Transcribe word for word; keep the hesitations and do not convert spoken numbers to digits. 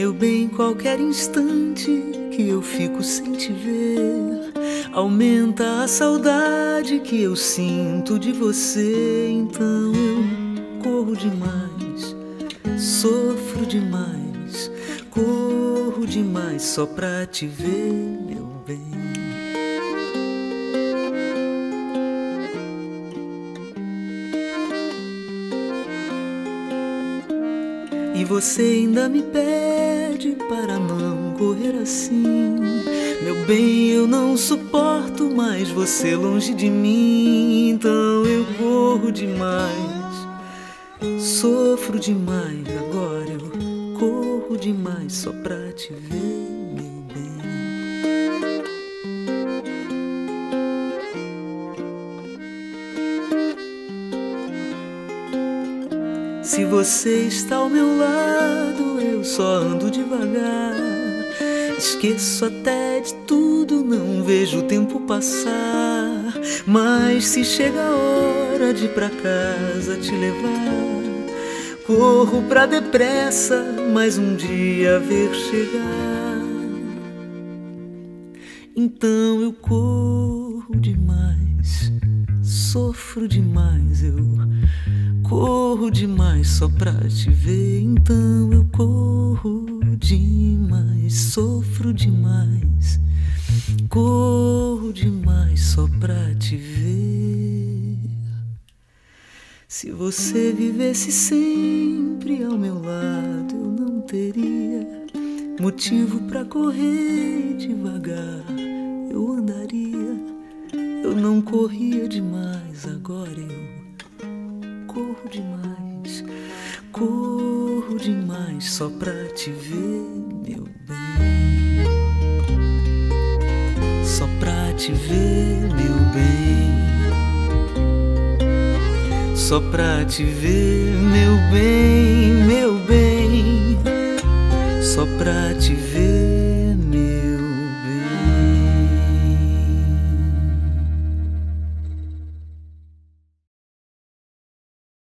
Meu bem, qualquer instante que eu fico sem te ver aumenta a saudade que eu sinto de você. Então eu corro demais, sofro demais, corro demais só pra te ver, meu bem. E você ainda me pede para não correr assim. Meu bem, eu não suporto mais você longe de mim. Então eu corro demais, sofro demais. Agora eu corro demais só pra te ver, meu bem. Se você está ao meu lado, eu só ando devagar. Esqueço até de tudo, não vejo o tempo passar. Mas se chega a hora de ir pra casa te levar, corro pra depressa, mais um dia ver chegar. Então eu corro demais, sofro demais, eu corro demais só pra te ver. Então eu corro demais, sofro demais, corro demais só pra te ver. Se você vivesse sempre ao meu lado, eu não teria motivo pra correr devagar. Eu andaria, eu não corria demais. Agora eu corro demais, corro demais só pra te ver, meu bem. Só pra te ver, meu bem. Só pra te ver, meu bem, meu bem. Só pra te ver.